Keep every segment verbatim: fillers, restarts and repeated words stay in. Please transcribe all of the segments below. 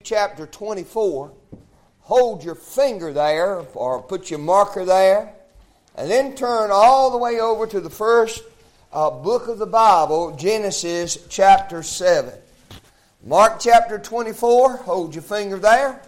chapter twenty-four. Hold your finger there or put your marker there. And then turn all the way over to the first uh, book of the Bible, Genesis chapter seven. Mark chapter twenty-four, hold your finger there.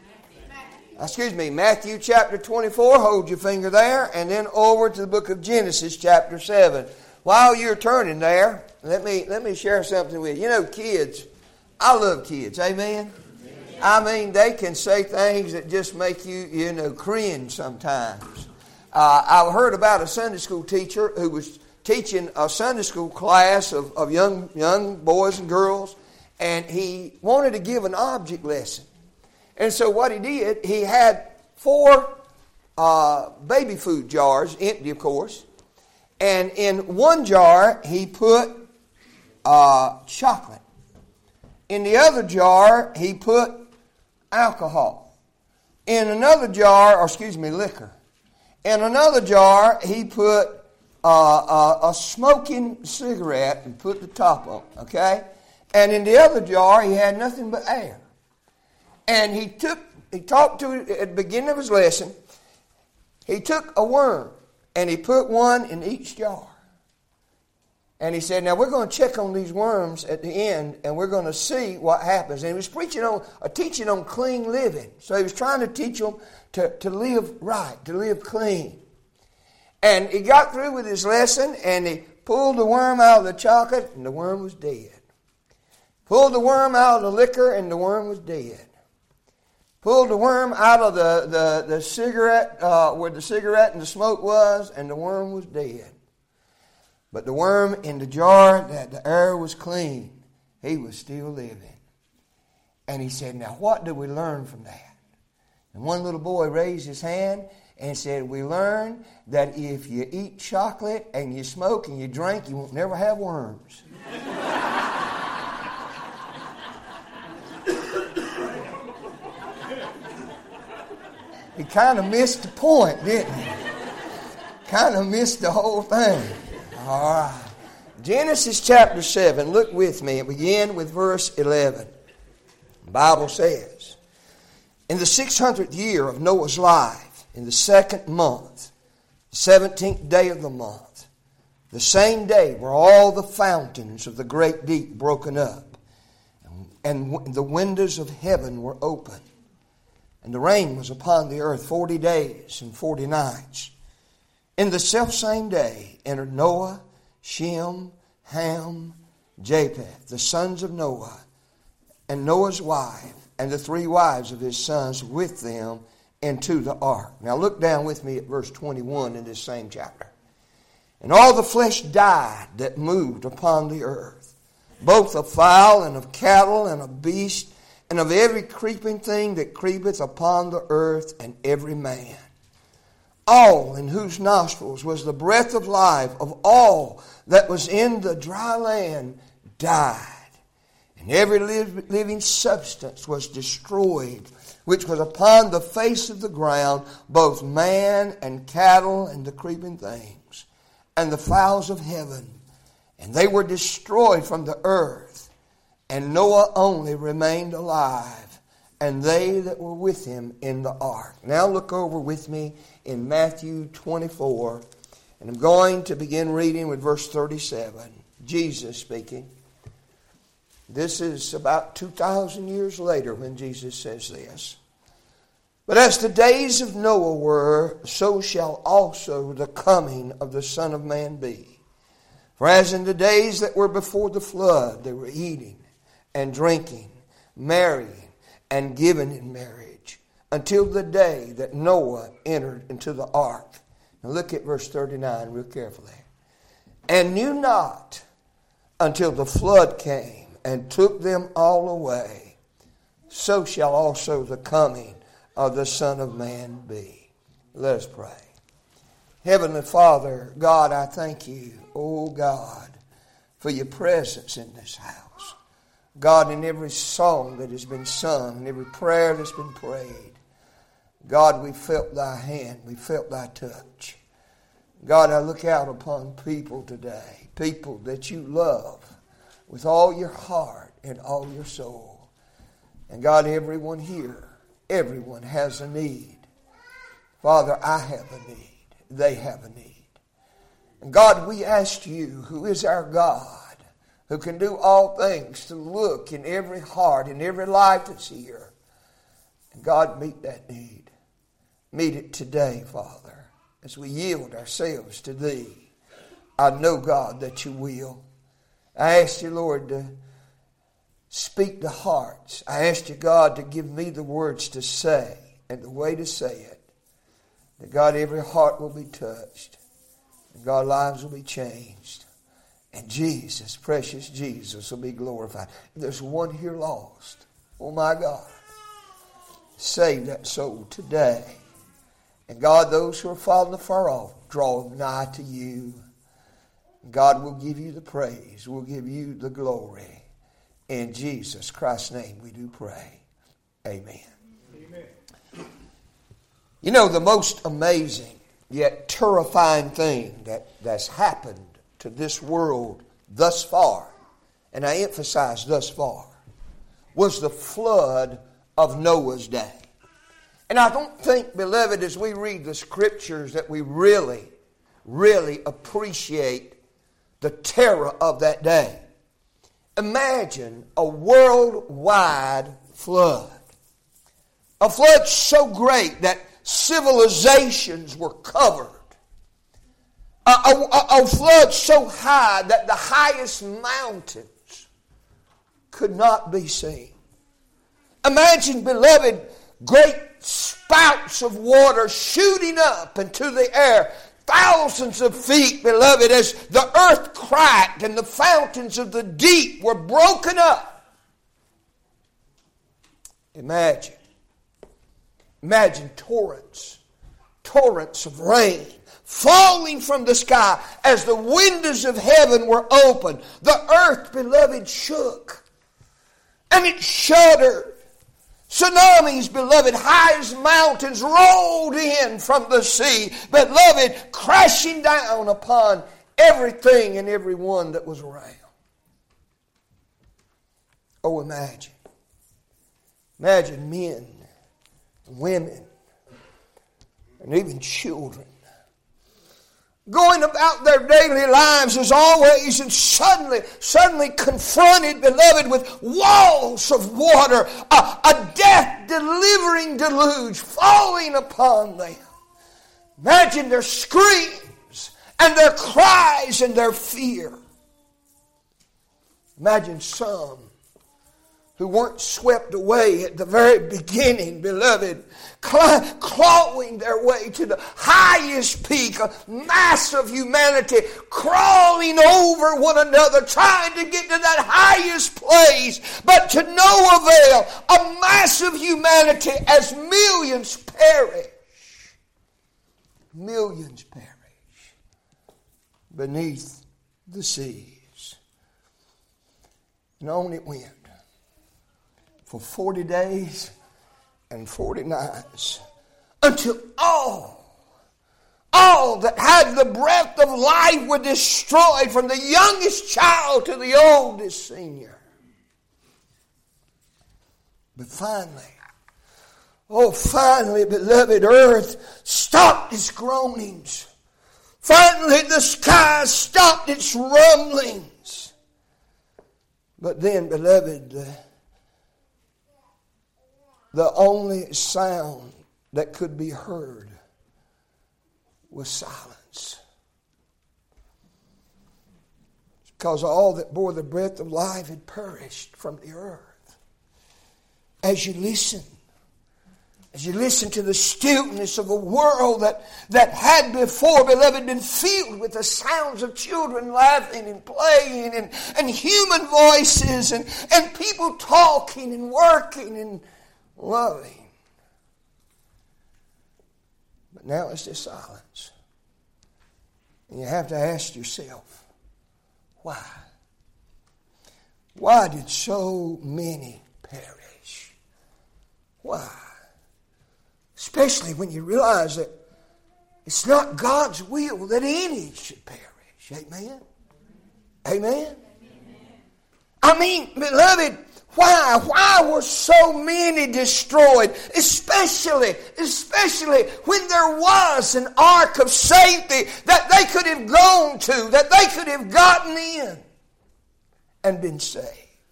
Excuse me, Matthew chapter twenty-four, hold your finger there. And then over to the book of Genesis chapter seven. While you're turning there, let me, let me share something with you. You know, kids, I love kids, amen? I mean, they can say things that just make you, you know, cringe sometimes. Uh, I heard about a Sunday school teacher who was teaching a Sunday school class of, of young young boys and girls, and he wanted to give an object lesson. And so what he did, he had four uh, baby food jars, empty of course, and in one jar he put uh, chocolate. In the other jar he put alcohol. In another jar, or excuse me, liquor. In another jar, he put uh, uh, a smoking cigarette and put the top on, okay? And in the other jar, he had nothing but air. And he took, he talked to it at the beginning of his lesson. He took a worm and he put one in each jar. And he said, now we're going to check on these worms at the end and we're going to see what happens. And he was preaching on, uh, teaching on clean living. So he was trying to teach them to, to live right, to live clean. And he got through with his lesson and he pulled the worm out of the chocolate and the worm was dead. Pulled the worm out of the liquor and the worm was dead. Pulled the worm out of the, the, the cigarette, uh, where the cigarette and the smoke was, and the worm was dead. But the worm in the jar that the air was clean, he was still living. And he said, now what do we learn from that? And one little boy raised his hand and said, we learn that if you eat chocolate and you smoke and you drink, you won't never have worms. He kind of missed the point, didn't he? Kind of missed the whole thing. All right. Genesis chapter seven. Look with me. It begins with verse eleven. The Bible says, in the six hundredth year of Noah's life, in the second month, seventeenth day of the month, the same day were all the fountains of the great deep broken up, and the windows of heaven were open. And the rain was upon the earth forty days and forty nights. In the selfsame day entered Noah, Shem, Ham, Japheth, the sons of Noah, and Noah's wife, and the three wives of his sons with them into the ark. Now look down with me at verse twenty-one in this same chapter. And all the flesh died that moved upon the earth, both of fowl and of cattle and of beast, and of every creeping thing that creepeth upon the earth, and every man. All in whose nostrils was the breath of life of all that was in the dry land died. And every living substance was destroyed, which was upon the face of the ground, both man and cattle and the creeping things, and the fowls of heaven. And they were destroyed from the earth. And Noah only remained alive, and they that were with him in the ark. Now look over with me in Matthew twenty-four, and I'm going to begin reading with verse thirty-seven. Jesus speaking. This is about two thousand years later when Jesus says this. But as the days of Noah were, so shall also the coming of the Son of Man be. For as in the days that were before the flood, they were eating and drinking, marrying, and giving in marriage, until the day that Noah entered into the ark. Now look at verse thirty-nine real carefully. And knew not until the flood came and took them all away, so shall also the coming of the Son of Man be. Let us pray. Heavenly Father, God, I thank you, oh God, for your presence in this house. God, in every song that has been sung, in every prayer that's been prayed, God, we felt thy hand, we felt thy touch. God, I look out upon people today, people that you love with all your heart and all your soul. And God, everyone here, everyone has a need. Father, I have a need. They have a need. And God, we ask you, who is our God, who can do all things, to look in every heart, in every life that's here. And God, meet that need. Meet it today, Father, as we yield ourselves to Thee. I know, God, that you will. I ask you, Lord, to speak to hearts. I ask you, God, to give me the words to say and the way to say it. That, God, every heart will be touched. And, God, lives will be changed. And Jesus, precious Jesus, will be glorified. If there's one here lost, oh my God, save that soul today. And, God, those who are falling afar off, draw them nigh to you. God will give you the praise. We'll give you the glory. In Jesus Christ's name we do pray. Amen. Amen. You know, the most amazing yet terrifying thing that, that's happened to this world thus far, and I emphasize thus far, was the flood of Noah's day. And I don't think, beloved, as we read the scriptures that we really, really appreciate the terror of that day. Imagine a worldwide flood. A flood so great that civilizations were covered. A, a, a flood so high that the highest mountains could not be seen. Imagine, beloved, great spouts of water shooting up into the air, thousands of feet, beloved, as the earth cracked and the fountains of the deep were broken up. Imagine. Imagine torrents, torrents of rain falling from the sky as the windows of heaven were opened. The earth, beloved, shook and it shuddered. Tsunamis, beloved, high as mountains rolled in from the sea, beloved, crashing down upon everything and everyone that was around. Oh, imagine. Imagine men, women, and even children going about their daily lives as always, and suddenly, suddenly confronted, beloved, with walls of water, a, a death-delivering deluge falling upon them. Imagine their screams and their cries and their fear. Imagine some who weren't swept away at the very beginning, beloved, clawing their way to the highest peak, a mass of humanity crawling over one another, trying to get to that highest place, but to no avail. A mass of humanity as millions perish. Millions perish beneath the seas. And on it went. For forty days and forty nights, until all, all that had the breath of life were destroyed, from the youngest child to the oldest senior. But finally, oh finally, beloved, earth stopped its groanings. Finally, the sky stopped its rumblings. But then, beloved, the The only sound that could be heard was silence. Because all that bore the breath of life had perished from the earth. As you listen, as you listen to the stillness of a world that, that had before, beloved, been filled with the sounds of children laughing and playing and, and human voices and, and people talking and working and loving. But now it's just silence. And you have to ask yourself, why? Why did so many perish? Why? Especially when you realize that it's not God's will that any should perish. Amen? Amen? I mean, beloved, why? Why were so many destroyed? Especially, especially when there was an ark of safety that they could have gone to, that they could have gotten in and been saved.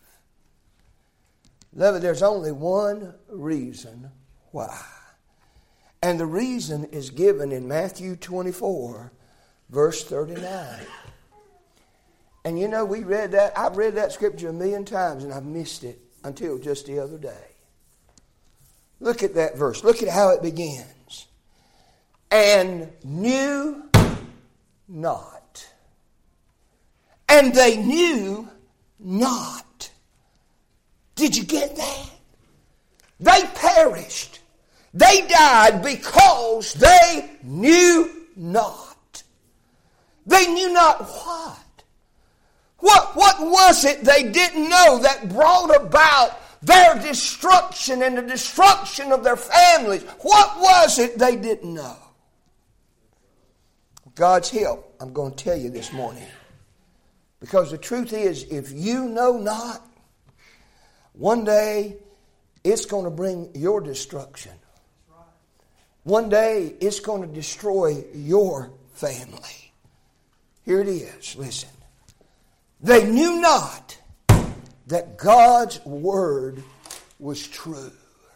Beloved, there's only one reason why. And the reason is given in Matthew twenty-four, verse thirty-nine. And you know, we read that, I've read that scripture a million times and I've missed it until just the other day. Look at that verse. Look at how it begins. And knew not. And they knew not. Did you get that? They perished. They died because they knew not. They knew not what. What, what was it they didn't know that brought about their destruction and the destruction of their families? What was it they didn't know? God's help, I'm going to tell you this morning. Because the truth is, if you know not, one day it's going to bring your destruction. One day it's going to destroy your family. Here it is, listen. They knew not that God's word was true.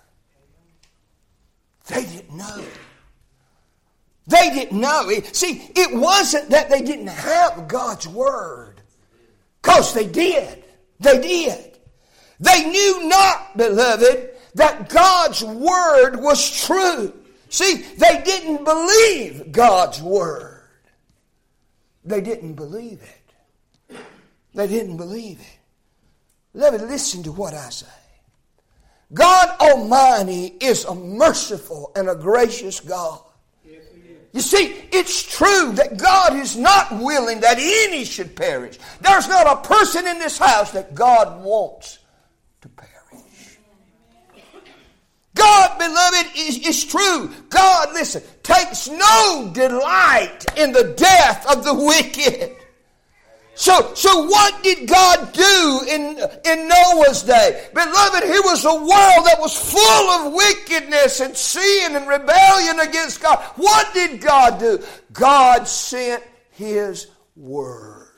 They didn't know. They didn't know. See, it wasn't that they didn't have God's word. Because they did. They did. They knew not, beloved, that God's word was true. See, they didn't believe God's word. They didn't believe it. They didn't believe it. Beloved, listen to what I say. God Almighty is a merciful and a gracious God. You see, it's true that God is not willing that any should perish. There's not a person in this house that God wants to perish. God, beloved, is, is true. God, listen, takes no delight in the death of the wicked. So, so what did God do in, in Noah's day? Beloved, here was a world that was full of wickedness and sin and rebellion against God. What did God do? God sent His Word.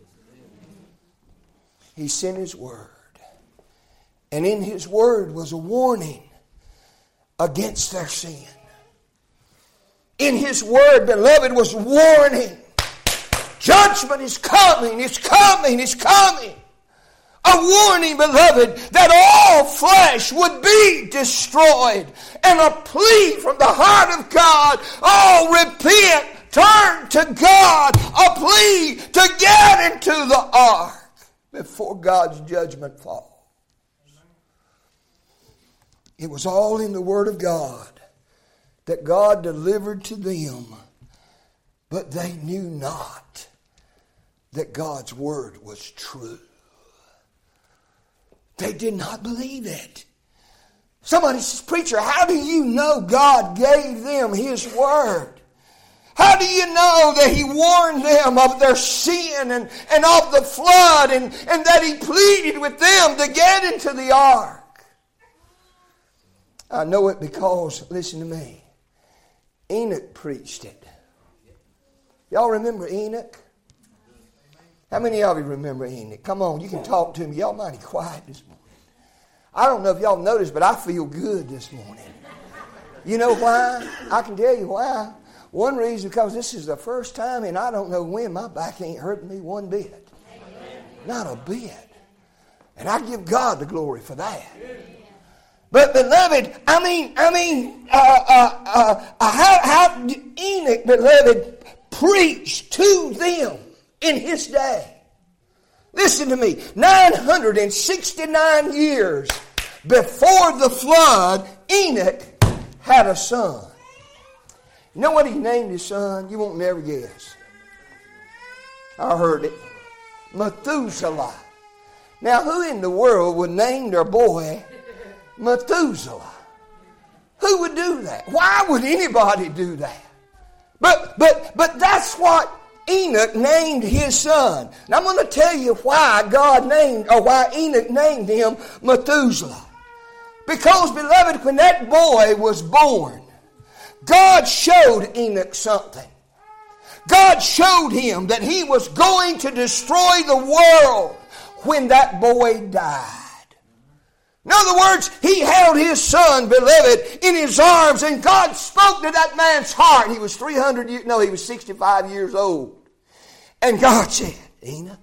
He sent His Word. And in His Word was a warning against their sin. In His Word, beloved, was warning. Judgment is coming, it's coming, it's coming. A warning, beloved, that all flesh would be destroyed. And a plea from the heart of God, oh, repent, turn to God. A plea to get into the ark before God's judgment falls. It was all in the Word of God that God delivered to them, but they knew not that God's word was true. They did not believe it. Somebody says, preacher, how do you know God gave them His word? How do you know that He warned them of their sin and, and of the flood and, and that He pleaded with them to get into the ark? I know it because, listen to me, Enoch preached it. Y'all remember Enoch? How many of you remember Enoch? Come on, you can talk to me. Y'all mighty quiet this morning. I don't know if y'all noticed, but I feel good this morning. You know why? I can tell you why. One reason, because this is the first time, and I don't know when, my back ain't hurting me one bit. Not a bit. And I give God the glory for that. But beloved, I mean, I mean, uh, uh, uh, uh, how, how did Enoch, beloved, preach to them in his day? Listen to me. nine hundred sixty-nine years before the flood, Enoch had a son. You know what he named his son? You won't never guess. I heard it. Methuselah. Now, who in the world would name their boy Methuselah? Who would do that? Why would anybody do that? But but but that's what Enoch named his son. Now I'm going to tell you why God named, or why Enoch named him Methuselah. Because, beloved, when that boy was born, God showed Enoch something. God showed him that he was going to destroy the world when that boy died. In other words, he held his son, beloved, in his arms, and God spoke to that man's heart. He was three hundred years, no, he was sixty-five years old. And God said, Enoch,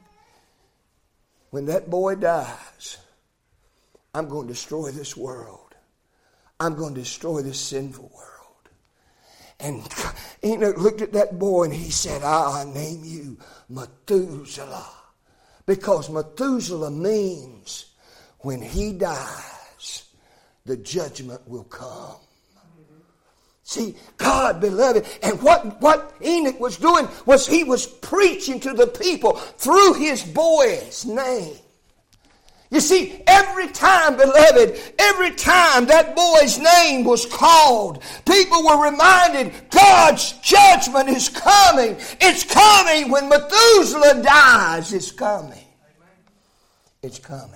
when that boy dies, I'm going to destroy this world. I'm going to destroy this sinful world. And Enoch looked at that boy and he said, I'll name you Methuselah. Because Methuselah means when he dies, the judgment will come. See, God, beloved, and what, what Enoch was doing was he was preaching to the people through his boy's name. You see, every time, beloved, every time that boy's name was called, people were reminded God's judgment is coming. It's coming when Methuselah dies. It's coming. It's coming.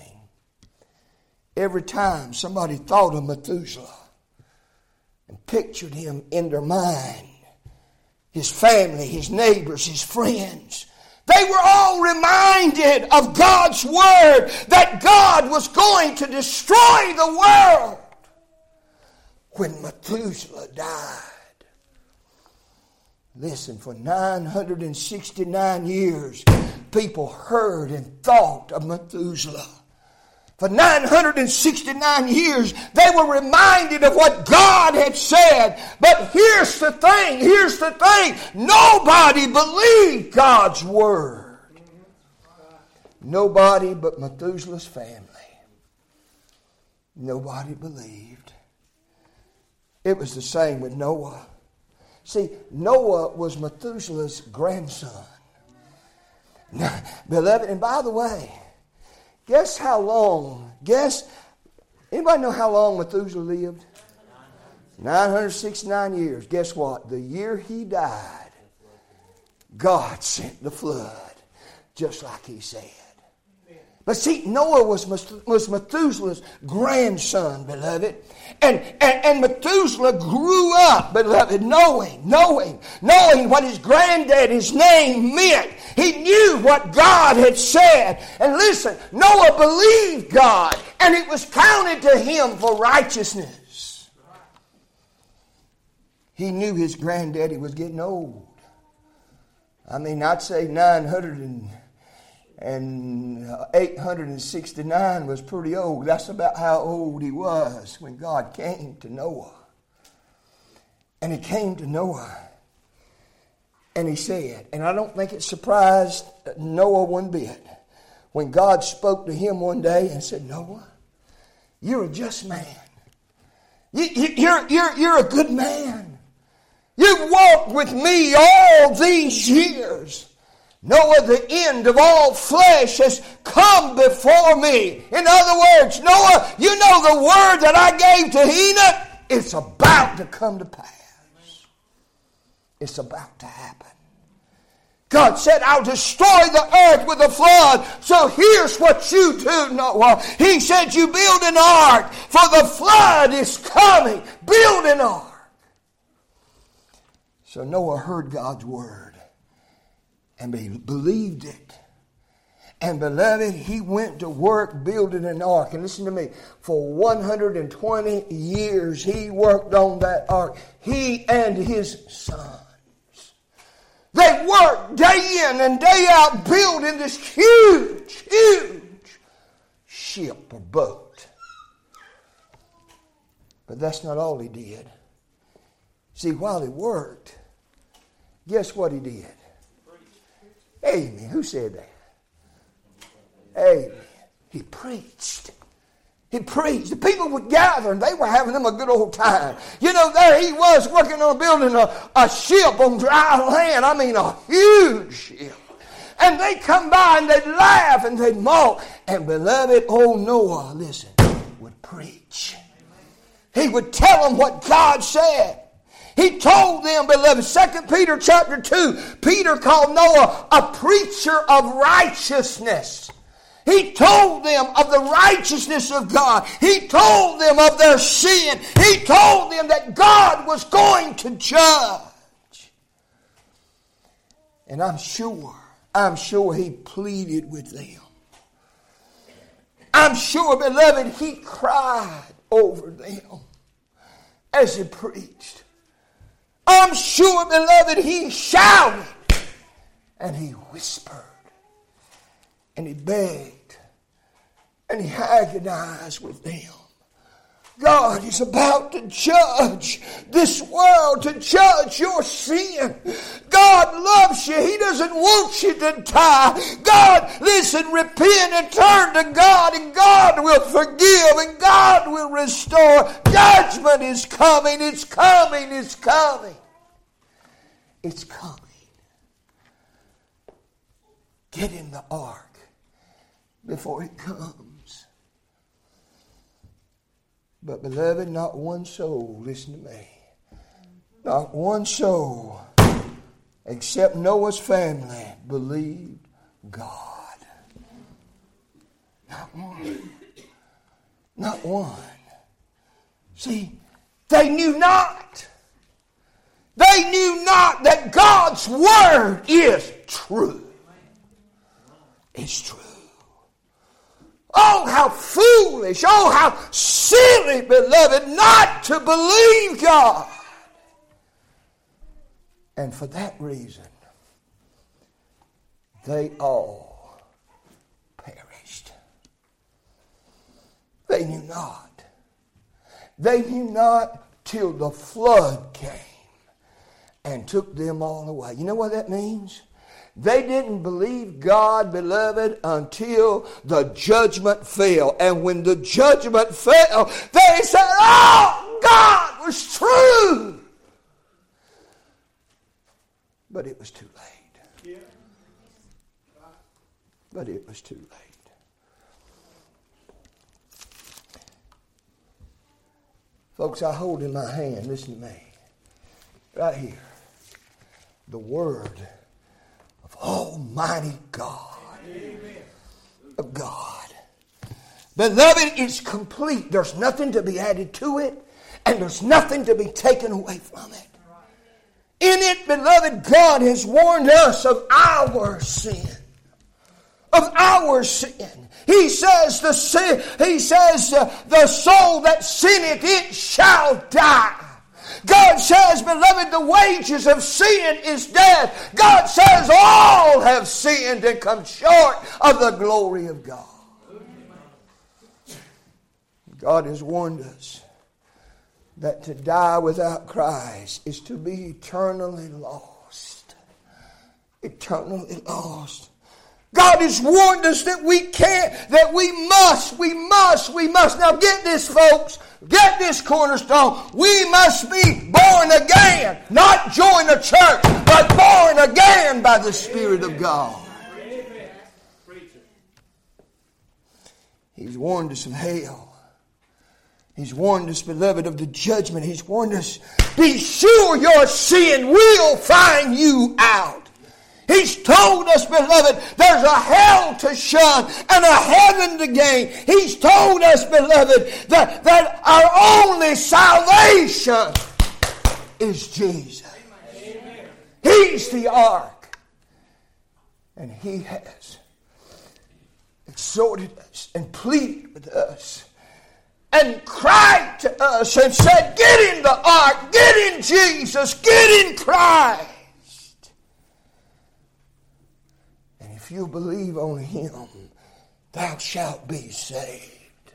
Every time somebody thought of Methuselah and pictured him in their mind, his family, his neighbors, his friends, they were all reminded of God's word that God was going to destroy the world when Methuselah died. Listen, for nine hundred sixty-nine years, people heard and thought of Methuselah. For nine hundred sixty-nine years, they were reminded of what God had said. But here's the thing, here's the thing. Nobody believed God's word. Nobody but Methuselah's family. Nobody believed. It was the same with Noah. See, Noah was Methuselah's grandson. Now, beloved, and by the way, guess how long, guess, anybody know how long Methuselah lived? nine hundred sixty-nine years. Guess what? The year he died, God sent the flood, just like he said. But see, Noah was, was Methuselah's grandson, beloved. And, and, and Methuselah grew up, beloved, knowing, knowing, knowing what his granddad, his name meant. He knew what God had said. And listen, Noah believed God, and it was counted to him for righteousness. He knew his granddaddy was getting old. I mean, I'd say nine hundred and... And eight hundred sixty-nine was pretty old. That's about how old he was when God came to Noah. And he came to Noah. And he said, and I don't think it surprised Noah one bit, when God spoke to him one day and said, Noah, you're a just man. You, you, you're, you're, you're a good man. You've walked with me all these years. Noah, the end of all flesh has come before me. In other words, Noah, you know the word that I gave to Enoch? It's about to come to pass. It's about to happen. God said, I'll destroy the earth with a flood. So here's what you do, Noah. He said, you build an ark, for the flood is coming. Build an ark. So Noah heard God's word. And he believed it. And beloved, he went to work building an ark. And listen to me, for one hundred twenty years he worked on that ark. He and his sons. They worked day in and day out building this huge, huge ship or boat. But that's not all he did. See, while he worked, guess what he did? Amen. Who said that? Amen. He preached. He preached. The people would gather and they were having them a good old time. You know, there he was working on building a, a ship on dry land. I mean, a huge ship. And they come by and they'd laugh and they'd mock. And beloved, old Noah, listen, would preach. He would tell them what God said. He told them, beloved, Second Peter chapter two, Peter called Noah a preacher of righteousness. He told them of the righteousness of God. He told them of their sin. He told them that God was going to judge. And I'm sure, I'm sure he pleaded with them. I'm sure, beloved, he cried over them as he preached. I'm sure, beloved, he shouted and he whispered and he begged and he agonized with them. God is about to judge this world, to judge your sin. God loves you. He doesn't want you to die. God, listen, repent and turn to God, and God will forgive and God will restore. Judgment is coming. It's coming. It's coming. It's coming. Get in the ark before it comes. But beloved, not one soul, listen to me, not one soul except Noah's family believed God. Not one. Not one. See, they knew not. They knew not that God's word is true. It's true. Oh, how foolish, oh, how silly, beloved, not to believe God. And for that reason, they all perished. They knew not. They knew not till the flood came and took them all away. You know what that means? They didn't believe God, beloved, until the judgment fell. And when the judgment fell, they said, oh, God was true. But it was too late. But it was too late. Folks, I hold in my hand, listen to me, right here, the Word Almighty God. Amen. Of God. Beloved, it's complete. There's nothing to be added to it, and there's nothing to be taken away from it. In it, beloved, God has warned us of our sin. Of our sin. He says the sin, he says uh, the soul that sinneth, it shall die. God says, beloved, the wages of sin is death. God says all have sinned and come short of the glory of God. God has warned us that to die without Christ is to be eternally lost. Eternally lost. God has warned us that we can't, that we must, we must, we must. Now get this, folks. Get this, Cornerstone. We must be born again. Not join a church, but born again by the Spirit of God. He's warned us of hell. He's warned us, beloved, of the judgment. He's warned us, be sure your sin will find you out. He's told us, beloved, there's a hell to shun and a heaven to gain. He's told us, beloved, that, that our only salvation is Jesus. Amen. He's the ark. And He has exhorted us and pleaded with us and cried to us and said, get in the ark, get in Jesus, get in Christ. If you believe on Him, thou shalt be saved.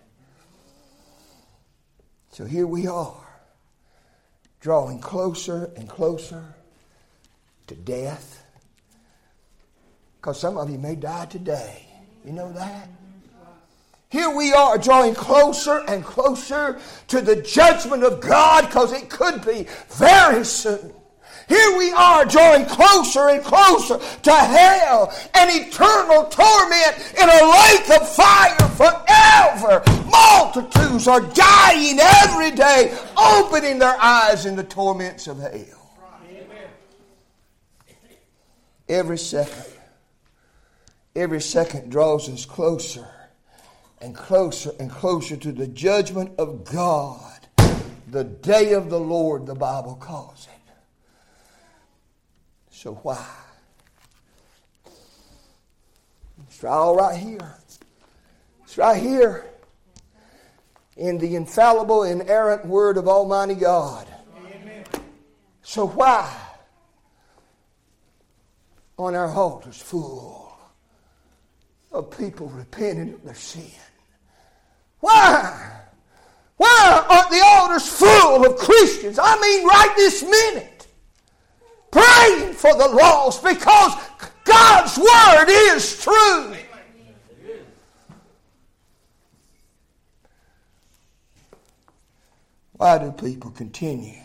So here we are, drawing closer and closer to death. Because some of you may die today. You know that? Here we are, drawing closer and closer to the judgment of God, because it could be very soon. Here we are drawing closer and closer to hell and eternal torment in a lake of fire forever. Multitudes are dying every day, opening their eyes in the torments of hell. Every second, every second draws us closer and closer and closer to the judgment of God. The day of the Lord, the Bible calls it. So why? It's all right here. It's right here in the infallible, inerrant Word of Almighty God. Amen. So why? On our altars full of people repenting of their sin. Why? Why aren't the altars full of Christians? I mean right this minute. Praying for the lost, because God's Word is true. Why do people continue,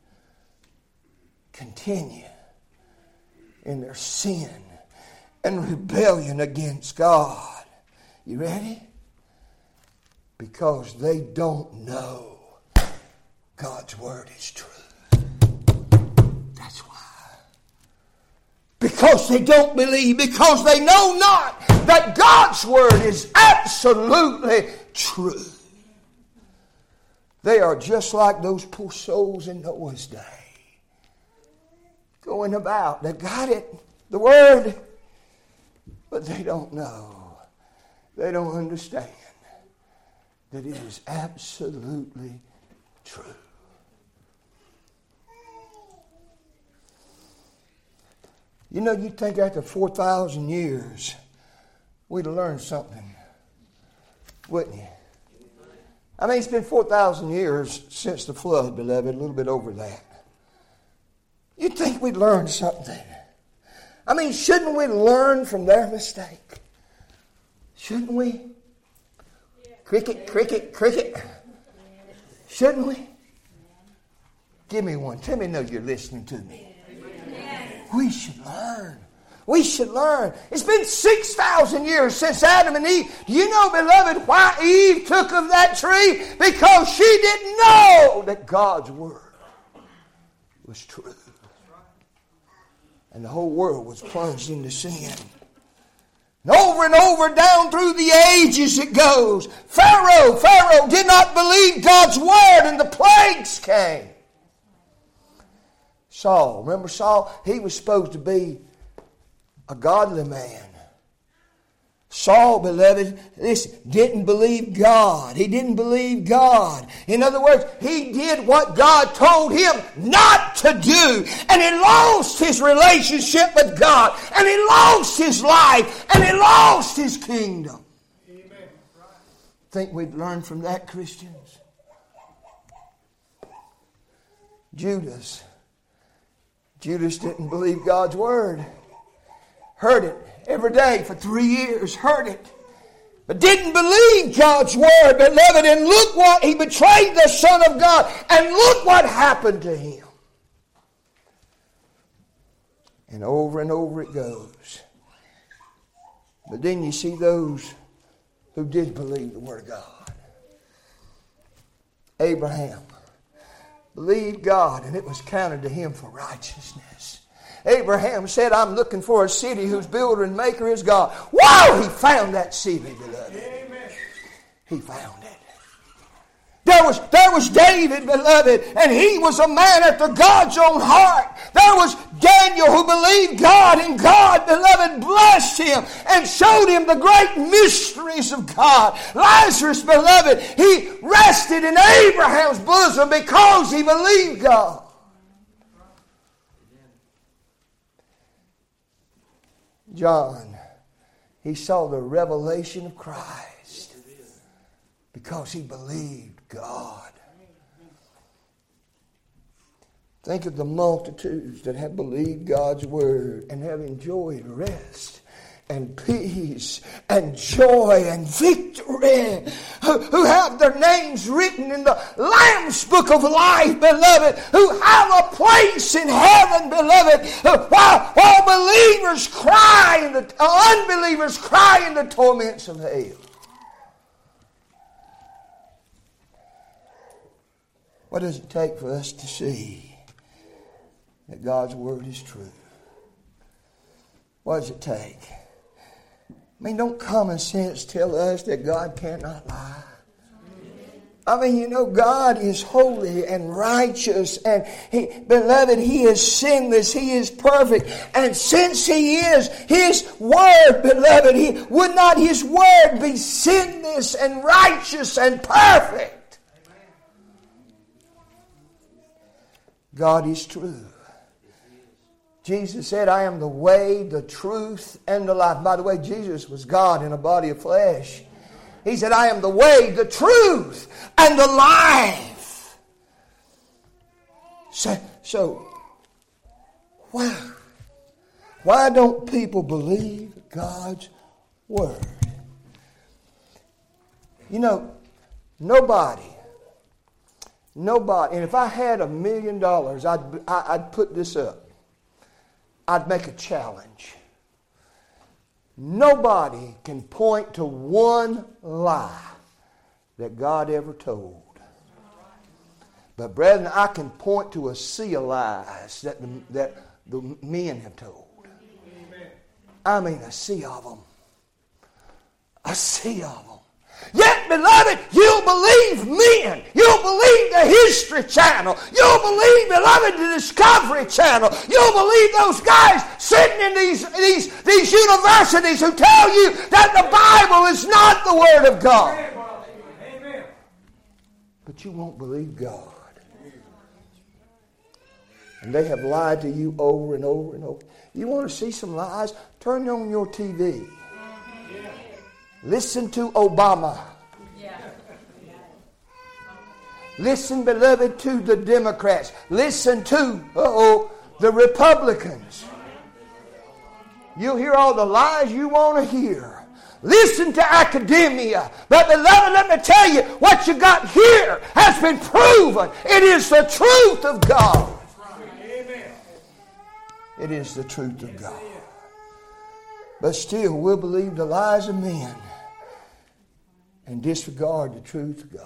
continue in their sin and rebellion against God? You ready? Because they don't know God's Word is true. That's why. Because they don't believe, because they know not that God's Word is absolutely true. They are just like those poor souls in Noah's day. Going about, they got it, the Word, but they don't know. They don't understand that it is absolutely true. You know, you'd think after four thousand years, we'd have learned something, wouldn't you? I mean, it's been four thousand years since the flood, beloved, a little bit over that. You'd think we'd learned something. I mean, shouldn't we learn from their mistake? Shouldn't we? Cricket, cricket, cricket. Shouldn't we? Give me one. Tell me no, you're listening to me. We should learn. We should learn. It's been six thousand years since Adam and Eve. Do you know, beloved, why Eve took of that tree? Because she didn't know that God's Word was true. And the whole world was plunged into sin. And over and over down through the ages it goes. Pharaoh, Pharaoh did not believe God's Word and the plagues came. Saul, remember Saul? He was supposed to be a godly man. Saul, beloved, listen, didn't believe God. He didn't believe God. In other words, he did what God told him not to do. And he lost his relationship with God. And he lost his life. And he lost his kingdom. Amen. Think we'd learn from that, Christians? Judas. Judas didn't believe God's Word. Heard it every day for three years. Heard it. But didn't believe God's Word, beloved. And look what, he betrayed the Son of God. And look what happened to him. And over and over it goes. But then you see those who did believe the Word of God. Abraham believed God, and it was counted to him for righteousness. Abraham said, I'm looking for a city whose builder and maker is God. Wow! He found that city, beloved. Amen. He found it. There was, there was David, beloved, and he was a man after God's own heart. There was Daniel who believed God, and God, beloved, blessed him and showed him the great mysteries of God. Lazarus, beloved, he rested in Abraham's bosom because he believed God. John, he saw the revelation of Christ because he believed God. Think of the multitudes that have believed God's Word and have enjoyed rest and peace and joy and victory, who, who have their names written in the Lamb's Book of Life, beloved, who have a place in heaven, beloved, while, while believers cry in the uh, unbelievers cry in the torments of hell. What does it take for us to see that God's Word is true? What does it take? I mean, don't common sense tell us that God cannot lie? I mean, you know, God is holy and righteous, and He, beloved, He is sinless, He is perfect. And since He is, His Word, beloved, He, would not His Word be sinless and righteous and perfect? God is true. Jesus said, I am the way, the truth, and the life. By the way, Jesus was God in a body of flesh. He said, I am the way, the truth, and the life. So, so why, why don't people believe God's Word? You know, nobody Nobody, and if I had a million dollars, I'd I'd put this up. I'd make a challenge. Nobody can point to one lie that God ever told. But brethren, I can point to a sea of lies that the, that the men have told. I mean, a sea of them. A sea of them. Yet, beloved, you'll believe men. You'll believe the History Channel. You'll believe, beloved, the Discovery Channel. You'll believe those guys sitting in these, these, these universities who tell you that the Bible is not the Word of God. Amen. But you won't believe God. And they have lied to you over and over and over. You want to see some lies? Turn on your T V. Listen to Obama. Yeah. Listen, beloved, to the Democrats. Listen to, uh-oh, the Republicans. You'll hear all the lies you want to hear. Listen to academia. But, beloved, let me tell you, what you got here has been proven. It is the truth of God. It is the truth of God. But still, we'll believe the lies of men and disregard the truth of God.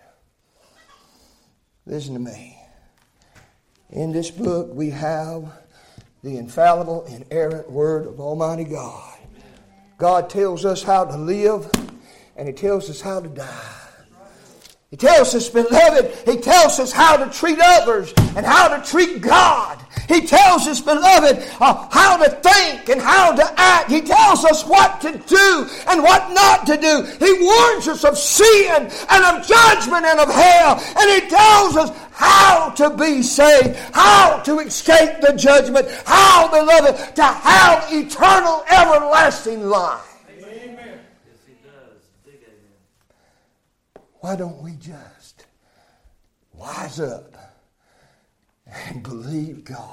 Listen to me. In this book, we have the infallible, inerrant Word of Almighty God. God tells us how to live, and He tells us how to die. He tells us, beloved, He tells us how to treat others and how to treat God. He tells us, beloved, uh, how to think and how to act. He tells us what to do and what not to do. He warns us of sin and of judgment and of hell. And He tells us how to be saved, how to escape the judgment, how, beloved, to have eternal, everlasting life. Amen. Yes, He does. Big amen. Why don't we just wise up and believe God?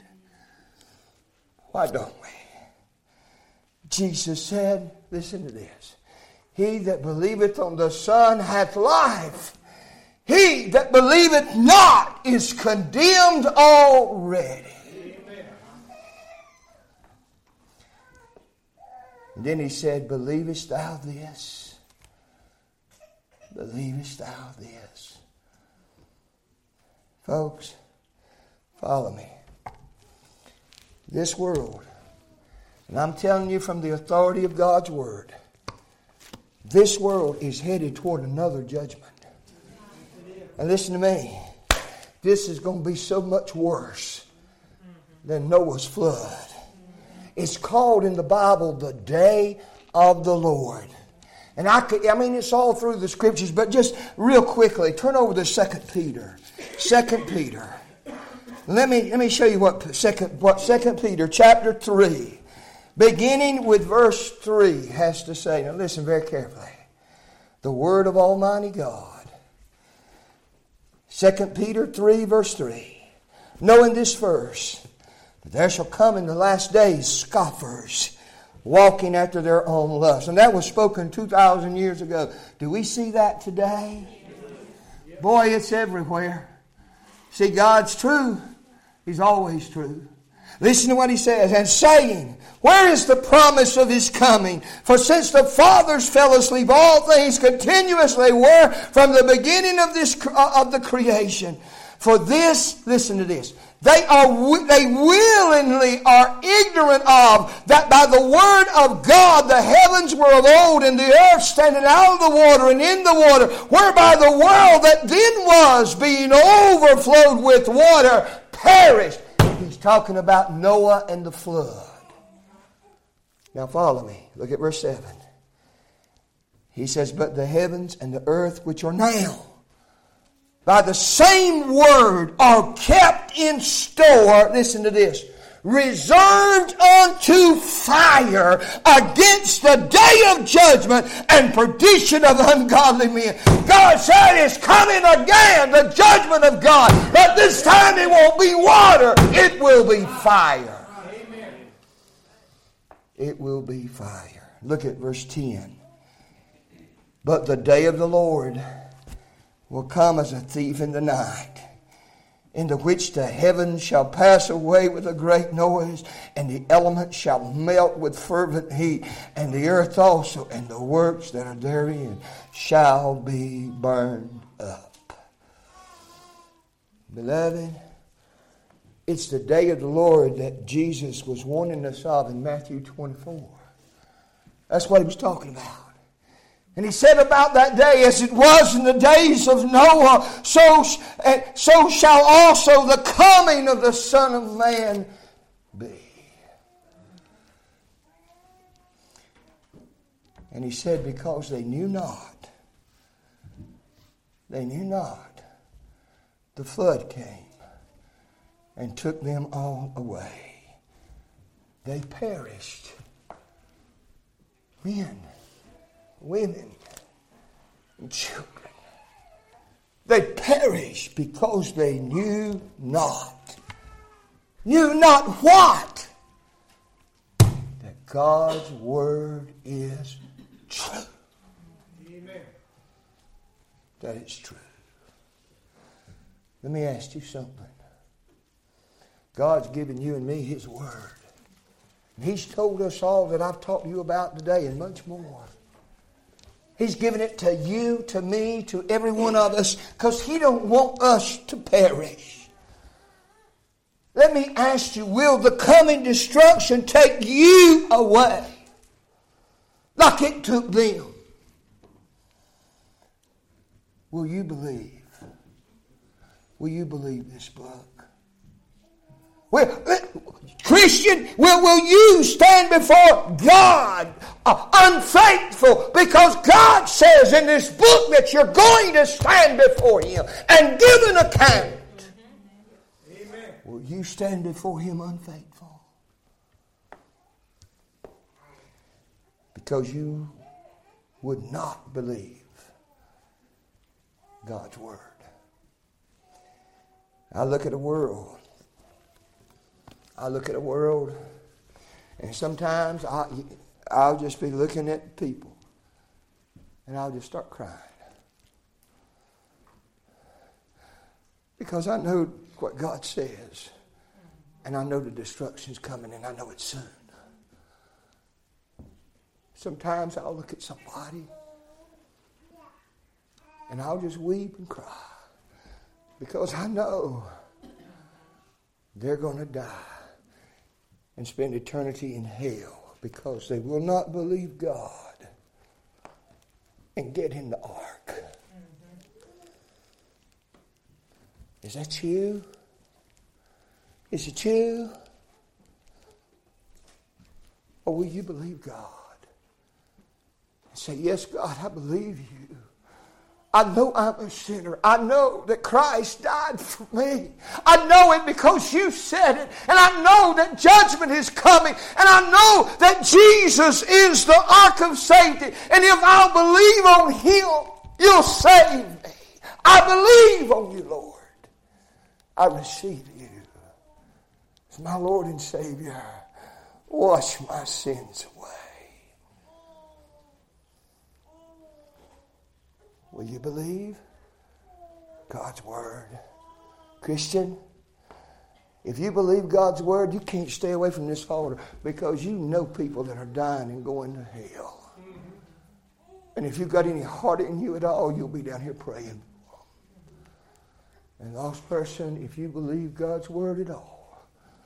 Why don't we? Jesus said, listen to this, He that believeth on the Son hath life. He that believeth not is condemned already. Amen. And then He said, believest thou this? Believest thou this? Folks, follow me. This world, and I'm telling you from the authority of God's Word, this world is headed toward another judgment. And listen to me, this is going to be so much worse than Noah's flood. It's called in the Bible the day of the Lord. And I could, I mean, it's all through the Scriptures, but just real quickly, turn over to Second Peter. Second Peter. Let me let me show you what Second what Second Peter chapter three, beginning with verse three, has to say. Now listen very carefully. The Word of Almighty God. Second Peter three, verse three. Knowing this verse, that there shall come in the last days scoffers, walking after their own lust. And that was spoken two thousand years ago. Do we see that today? Boy, it's everywhere. See, God's true. He's always true. Listen to what he says. And saying, where is the promise of his coming? For since the fathers fell asleep, all things continuously were from the beginning of this of the creation. For this, listen to this. They are they willingly are ignorant of that by the word of God the heavens were of old, and the earth standing out of the water and in the water, whereby the world that then was, being overflowed with water, perished. He's talking about Noah and the flood. Now follow me. Look at verse seven. He says, but the heavens and the earth which are now, by the same word are kept in store, listen to this, reserved unto fire against the day of judgment and perdition of ungodly men. God said it's coming again, the judgment of God. But this time it won't be water, it will be fire. Amen. It will be fire. Look at verse ten. But the day of the Lord will come as a thief in the night, into which the heavens shall pass away with a great noise, and the elements shall melt with fervent heat, and the earth also, and the works that are therein shall be burned up. Beloved, it's the day of the Lord that Jesus was warning us of in Matthew twenty-four. That's what he was talking about. And he said about that day, as it was in the days of Noah, so, so shall also the coming of the Son of Man be. And he said, because they knew not, they knew not, the flood came and took them all away. They perished. Men, women, and children. They perished because they knew not. Knew not what? That God's word is true. Amen. That it's true. Let me ask you something. God's given you and me his word. And he's told us all that I've taught you about today and much more. He's given it to you, to me, to every one of us, because he don't want us to perish. Let me ask you, will the coming destruction take you away like it took them? Will you believe? Will you believe this book? Will, Christian, will, will you stand before God uh, unfaithful? Because God says in this book that you're going to stand before him and give an account. Amen. Will you stand before him unfaithful? Because you would not believe God's word. I look at the world. I look at the world, and sometimes I, I'll just be looking at people, and I'll just start crying. Because I know what God says, and I know the destruction's coming, and I know it's soon. Sometimes I'll look at somebody, and I'll just weep and cry, because I know they're going to die and spend eternity in hell because they will not believe God and get in the ark. Mm-hmm. Is that you? Is it you? Or will you believe God and say, yes, God, I believe you. I know I'm a sinner. I know that Christ died for me. I know it because you said it. And I know that judgment is coming. And I know that Jesus is the ark of safety. And if I'll believe on him, you'll save me. I believe on you, Lord. I receive you as my Lord and Savior. wash my sins away. Will you believe God's Word? Christian, if you believe God's Word, you can't stay away from this altar because you know people that are dying and going to hell. And if you've got any heart in you at all, you'll be down here praying for them. And lost person, if you believe God's Word at all,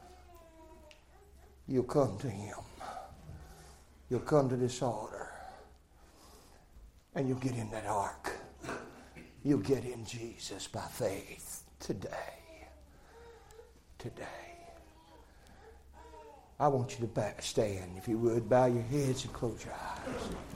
you'll come to Him. You'll come to this altar. And you'll get in that ark. You'll get in Jesus by faith today. Today. I want you to back, stand, if you would. Bow your heads and close your eyes.